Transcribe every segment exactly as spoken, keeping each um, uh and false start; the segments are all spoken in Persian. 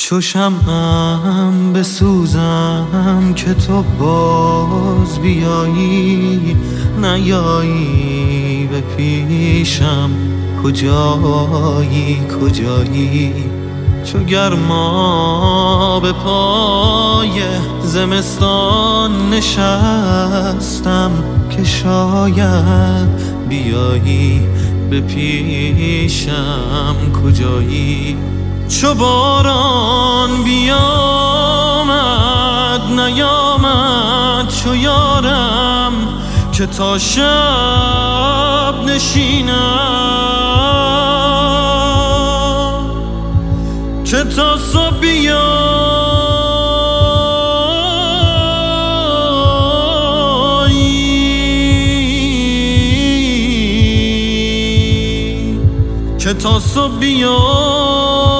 چو شمعم بسوزم که تو باز بیایی، نیایی به پیشم کجایی کجایی. چو گرما به پای زمستان نشستم که شاید بیایی به پیشم کجایی. چو باران بیامد نیامد چو یارم که تا شب نشینم، که تا صبح بیایی. که تا صبح بیایی.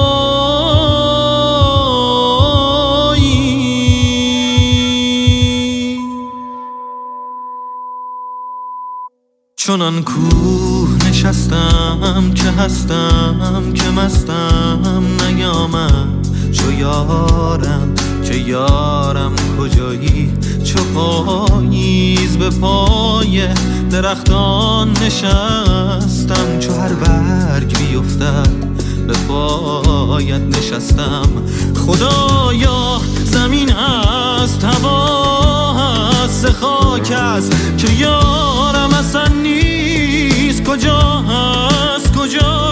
چنان کوه نشستم که هستم که مستم، نیامد چو یارم که یارم کجایی. چو پاییز به پای درختان نشستم، چو هر برگ بیفتد به پایت نشستم. خدایا زمین هست هوا هست خاک است که یارم اصلا نیست، کجا هست کجا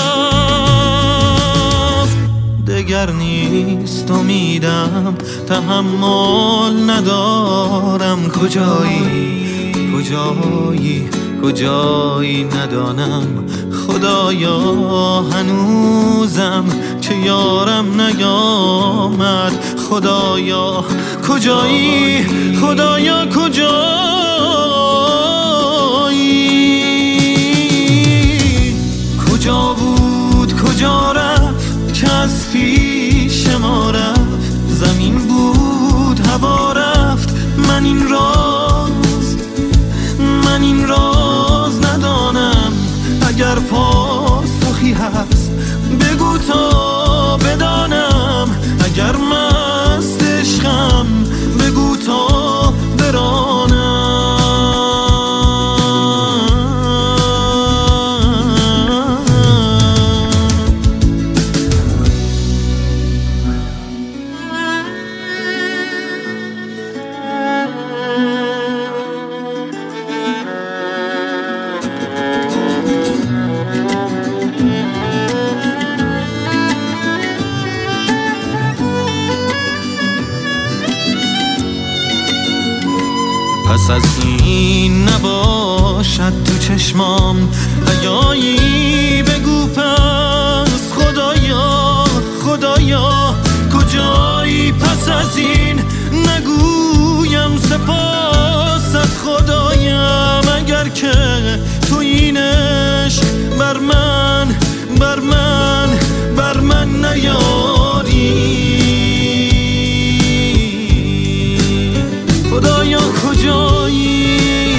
رفت. دگر نیست امیدم تحمل ندارم، کجایی کجایی کجایی ندانم. خدایا هنوزم که یارم نیامد، خدایا کجایی خدایا کجایی. کجا بود کجا رفت که از پیش ما رفت، زمین بود هوا رفت. من این راز من این راز ندانم، اگر پاسخی هست بگو تا بدانم. اگر مست عشقم بگو تا برانم. پس از این نباشد تو چشمام حیایی، بگو پس خدایا خدایا کجایی. پس از این نگویم سپاست خدایم، اگر که تو این عشق بر من بر من بر من نیاری. خدایا کجایی